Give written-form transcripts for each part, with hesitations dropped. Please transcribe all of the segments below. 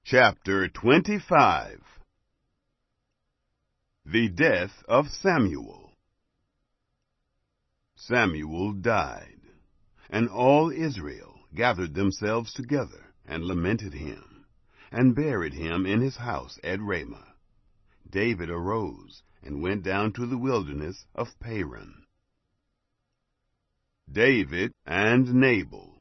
Chapter 25. The death of Samuel. Samuel died, and all Israel gathered themselves together and lamented him, and buried him in his house at Ramah. David arose and went down to the wilderness of Paran. David and Nabal.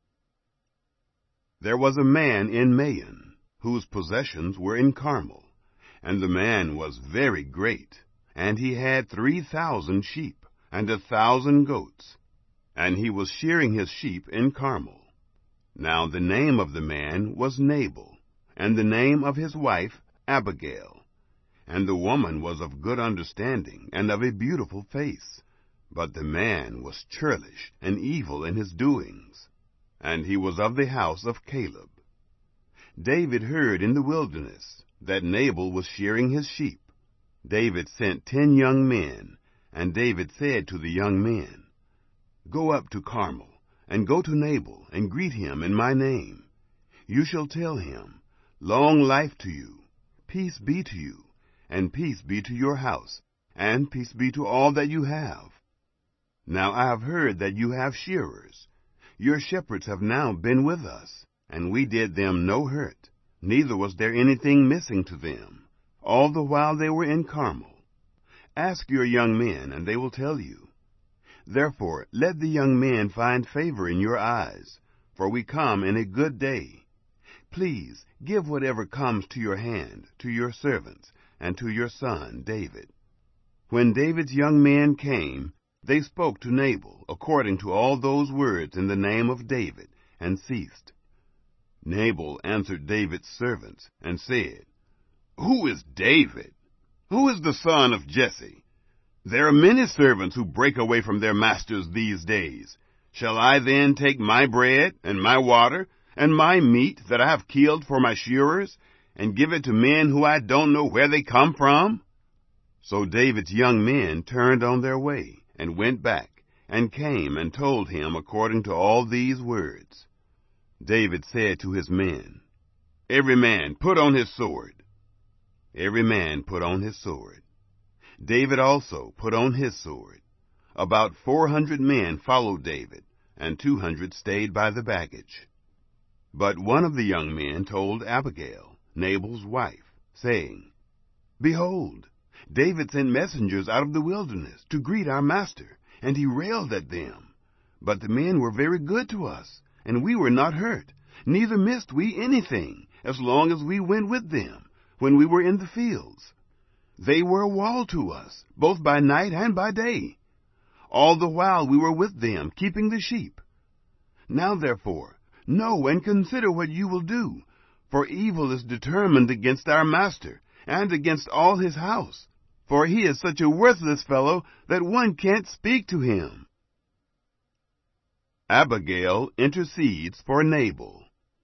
There was a man in Maon, whose possessions were in Carmel, and the man was very great, and he had 3,000 sheep, and 1,000 goats, and he was shearing his sheep in Carmel. Now the name of the man was Nabal, and the name of his wife Abigail. And the woman was of good understanding, and of a beautiful face. But the man was churlish and evil in his doings, and he was of the house of Caleb. David heard in the wilderness that Nabal was shearing his sheep. David sent 10 young men, and David said to the young men, "Go up to Carmel, and go to Nabal, and greet him in my name. You shall tell him, 'Long life to you, peace be to you, and peace be to your house, and peace be to all that you have. Now I have heard that you have shearers. Your shepherds have now been with us, and we did them no hurt, neither was there anything missing to them, all the while they were in Carmel. Ask your young men, and they will tell you. Therefore let the young men find favor in your eyes, for we come in a good day. Please give whatever comes to your hand to your servants, and to your son David.' When David's young men came, they spoke to Nabal according to all those words in the name of David, and ceased. Nabal answered David's servants, and said, 'Who is David? Who is the son of Jesse? There are many servants who break away from their masters these days. Shall I then take my bread, and my water, and my meat that I have killed for my shearers, and give it to men who I don't know where they come from?' So David's young men turned on their way, and went back, and came and told him according to all these words. David said to his men, 'Every man put on his sword.' Every man put on his sword. David also put on his sword. About 400 men followed David, and 200 stayed by the baggage. But one of the young men told Abigail, Nabal's wife, saying, 'Behold, David sent messengers out of the wilderness to greet our master, and he railed at them. But the men were very good to us, and we were not hurt, neither missed we anything, as long as we went with them, when we were in the fields. They were a wall to us, both by night and by day, all the while we were with them, keeping the sheep. Now therefore, know and consider what you will do, for evil is determined against our master, and against all his house, for he is such a worthless fellow that one can't speak to him.'" Abigail intercedes for Nabal.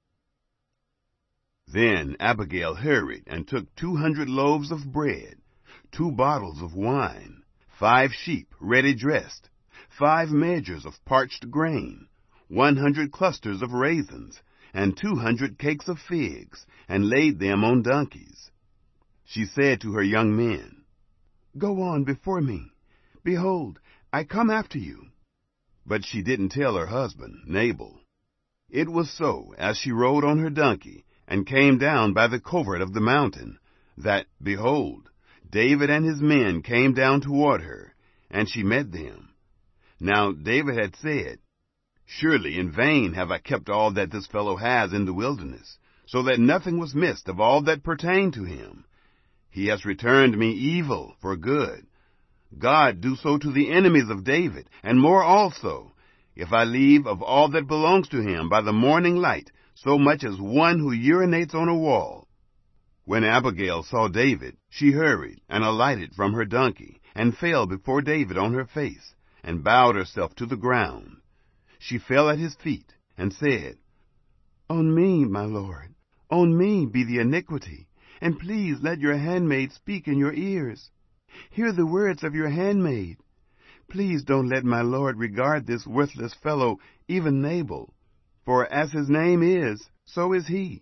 Then Abigail hurried and took 200 loaves of bread, 2 bottles of wine, 5 sheep ready dressed, 5 measures of parched grain, 100 clusters of raisins, and 200 cakes of figs, and laid them on donkeys. She said to her young men, "Go on before me. Behold, I come after you." But she didn't tell her husband, Nabal. It was so, as she rode on her donkey, and came down by the covert of the mountain, that, behold, David and his men came down toward her, and she met them. Now David had said, "Surely in vain have I kept all that this fellow has in the wilderness, so that nothing was missed of all that pertained to him. He has returned me evil for good. God do so to the enemies of David, and more also, if I leave of all that belongs to him by the morning light so much as one who urinates on a wall." When Abigail saw David, she hurried and alighted from her donkey, and fell before David on her face, and bowed herself to the ground. She fell at his feet, and said, "On me, my lord, on me be the iniquity, and please let your handmaid speak in your ears. Hear the words of your handmaid. Please don't let my lord regard this worthless fellow, even Nabal, for as his name is, so is he.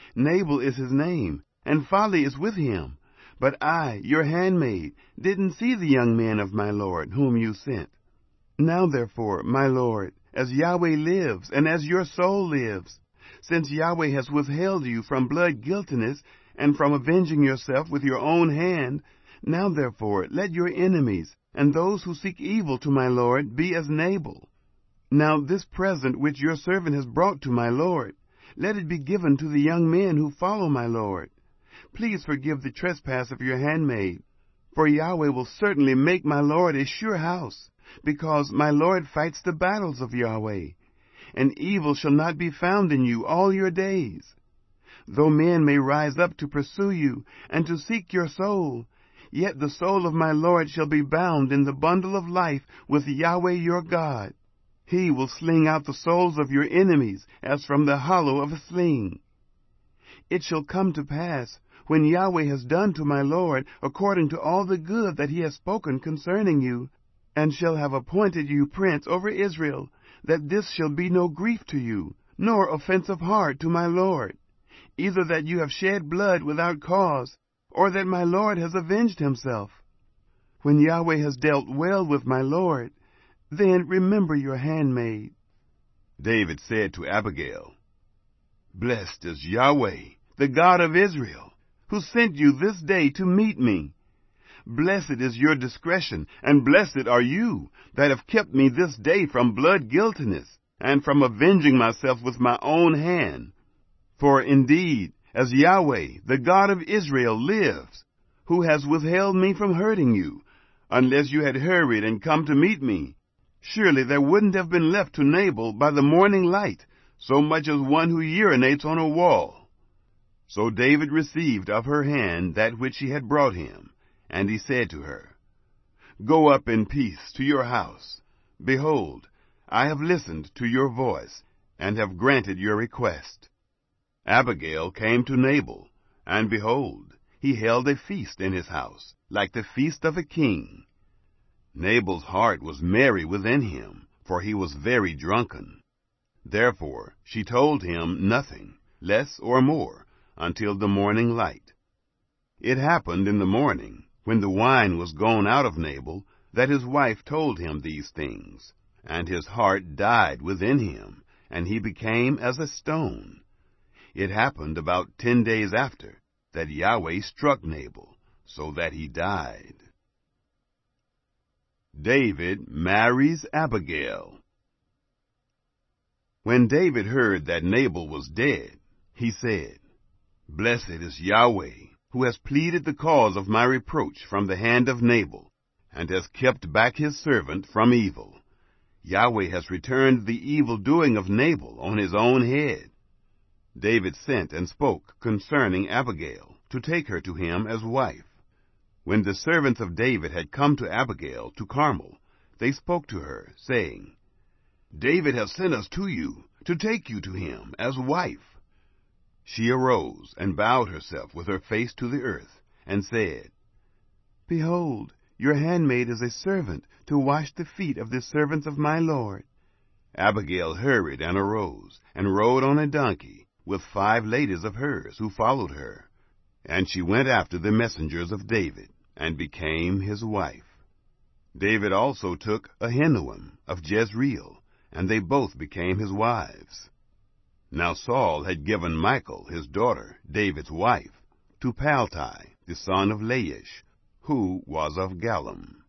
Nabal is his name, and folly is with him. But I, your handmaid, didn't see the young man of my lord, whom you sent. Now therefore, my lord, as Yahweh lives, and as your soul lives, since Yahweh has withheld you from blood guiltiness, and from avenging yourself with your own hand, now therefore let your enemies, and those who seek evil to my lord, be as Nabal. Now this present which your servant has brought to my lord, let it be given to the young men who follow my lord. Please forgive the trespass of your handmaid, for Yahweh will certainly make my lord a sure house, because my lord fights the battles of Yahweh, and evil shall not be found in you all your days. Though men may rise up to pursue you, and to seek your soul, yet the soul of my lord shall be bound in the bundle of life with Yahweh your God. He will sling out the souls of your enemies as from the hollow of a sling. It shall come to pass, when Yahweh has done to my lord according to all the good that he has spoken concerning you, and shall have appointed you prince over Israel, that this shall be no grief to you, nor offense of heart to my lord, either that you have shed blood without cause, or that my lord has avenged himself. When Yahweh has dealt well with my lord, then remember your handmaid. David said to Abigail, Blessed is Yahweh, the God of Israel, who sent you this day to meet me. Blessed is your discretion, and blessed are you that have kept me this day from blood guiltiness, and from avenging myself with my own hand. For indeed, as Yahweh, the God of Israel, lives, who has withheld me from hurting you, unless you had hurried and come to meet me, surely there wouldn't have been left to Nabal by the morning light so much as one who urinates on a wall. So David received of her hand that which she had brought him, and he said to her, Go up in peace to your house. Behold, I have listened to your voice, and have granted your request. Abigail came to Nabal, and behold, he held a feast in his house, like the feast of a king. Nabal's heart was merry within him, for he was very drunken. Therefore she told him nothing, less or more, until the morning light. It happened in the morning, when the wine was gone out of Nabal, that his wife told him these things, and his heart died within him, and he became as a stone. It happened about 10 days after, that Yahweh struck Nabal, so that he died. David marries Abigail. When David heard that Nabal was dead, he said, Blessed is Yahweh, who has pleaded the cause of my reproach from the hand of Nabal, and has kept back his servant from evil. Yahweh has returned the evil doing of Nabal on his own head. David sent and spoke concerning Abigail, to take her to him as wife. When the servants of David had come to Abigail to Carmel, they spoke to her, saying, David has sent us to you, to take you to him as wife. She arose and bowed herself with her face to the earth, and said, Behold, your handmaid is a servant to wash the feet of the servants of my lord. Abigail hurried and arose, and rode on a donkey, with 5 ladies of hers who followed her. And she went after the messengers of David, and became his wife. David also took Ahinoam of Jezreel, and they both became his wives. Now Saul had given Michal, his daughter, David's wife, to Paltai, the son of Laish, who was of Gallim.